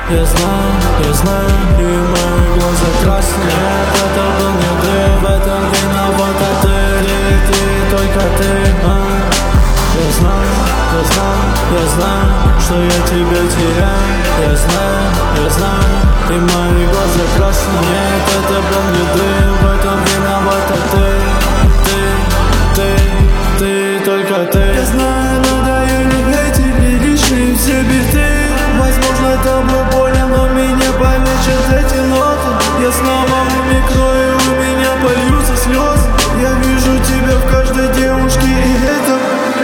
я знаю, и мои глаза красные. Это был не ты, в этом виновата ты, только ты. Я знаю, что я тебя теряю. Я знаю, и мои глаза красные. Нет, это был не ты, в этом виновата ты, только ты. Я знаю, надоели эти лишние все биты. Возможно, это было больно, но меня полечат эти ноты. Я снова у микро, и у меня польются слезы. Я вижу тебя в каждой девушке, и это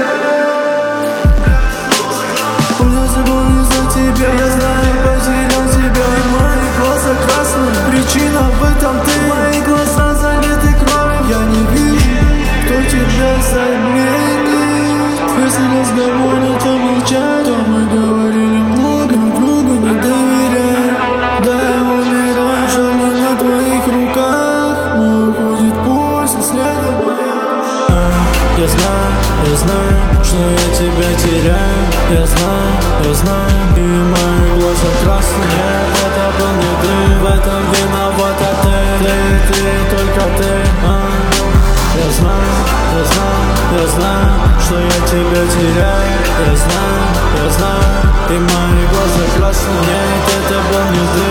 слезы был из-за тебя. Я знаю, потерял тебя, и мои глаза красные. Причина в этом ты. Мои глаза залиты кровью. Я не вижу, кто тебя заменит. Если разговор, то молчать, то мы говорили много, другу не доверяй. Да, я умираю, жаль на твоих руках, но уходит после следа. Я знаю, что я тебя теряю. Я знаю, и мои глаза красные. Это был не ты, в этом виновата ты, только ты. Я знаю, что я тебя теряю. Я знаю, и мои глаза красные. Нет, это был не ты.